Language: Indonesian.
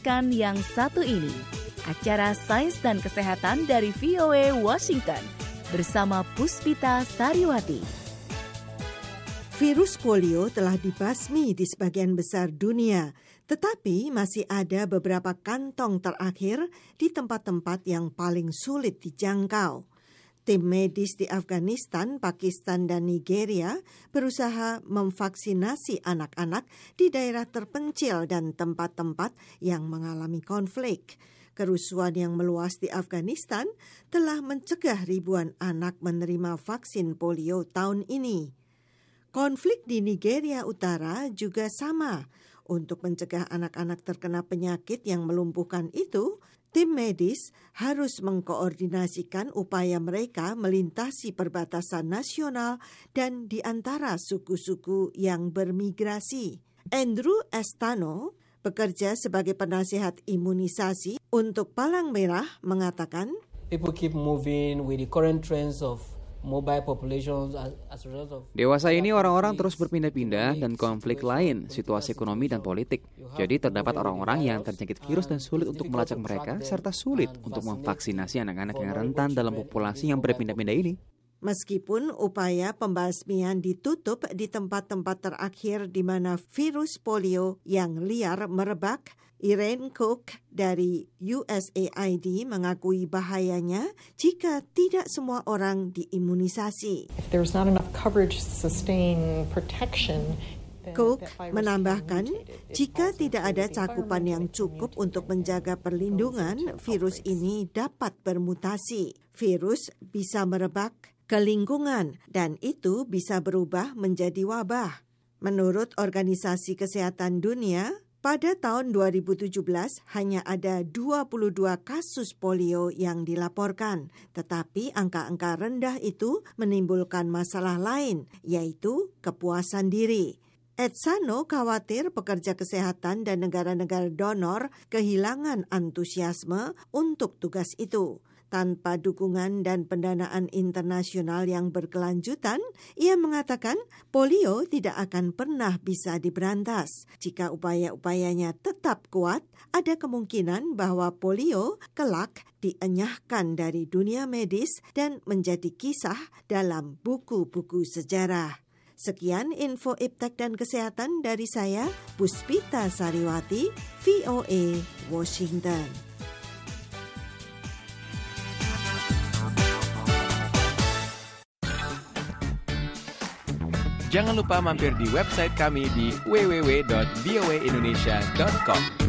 mendengarkan yang satu ini, acara Sains dan Kesehatan dari VOA Washington bersama Puspita Sariwati. Virus polio telah dibasmi di sebagian besar dunia, tetapi masih ada beberapa kantong terakhir di tempat-tempat yang paling sulit dijangkau. Tim medis di Afghanistan, Pakistan, dan Nigeria berusaha memvaksinasi anak-anak di daerah terpencil dan tempat-tempat yang mengalami konflik. Kerusuhan yang meluas di Afghanistan telah mencegah ribuan anak menerima vaksin polio tahun ini. Konflik di Nigeria Utara juga sama. Untuk mencegah anak-anak terkena penyakit yang melumpuhkan itu, tim medis harus mengkoordinasikan upaya mereka melintasi perbatasan nasional dan di antara suku-suku yang bermigrasi. Andrew Estano, bekerja sebagai penasihat imunisasi untuk Palang Merah, mengatakan, People keep moving with the current trends of mobile populations as a result of Dewasa ini orang-orang terus berpindah-pindah dan konflik lain, situasi ekonomi dan politik. Jadi terdapat orang-orang yang terjangkit virus dan sulit untuk melacak mereka, serta sulit untuk memvaksinasi anak-anak yang rentan dalam populasi yang berpindah-pindah ini. Meskipun upaya pembasmian ditutup di tempat-tempat terakhir di mana virus polio yang liar merebak, Irene Cook dari USAID mengakui bahayanya jika tidak semua orang diimunisasi. If there's not enough coverage to sustain protection, Cook menambahkan, jika tidak ada cakupan yang cukup untuk menjaga perlindungan, virus ini dapat bermutasi. Virus bisa merebak ke lingkungan dan itu bisa berubah menjadi wabah. Menurut Organisasi Kesehatan Dunia, pada tahun 2017 hanya ada 22 kasus polio yang dilaporkan, tetapi angka-angka rendah itu menimbulkan masalah lain, yaitu kepuasan diri. Etsano khawatir pekerja kesehatan dan negara-negara donor kehilangan antusiasme untuk tugas itu. Tanpa dukungan dan pendanaan internasional yang berkelanjutan, ia mengatakan polio tidak akan pernah bisa diberantas. Jika upaya-upayanya tetap kuat, ada kemungkinan bahwa polio kelak dienyahkan dari dunia medis dan menjadi kisah dalam buku-buku sejarah. Sekian info iptek dan kesehatan dari saya, Puspita Sariwati, VOA Washington. Jangan lupa mampir di website kami di www.voaindonesia.com.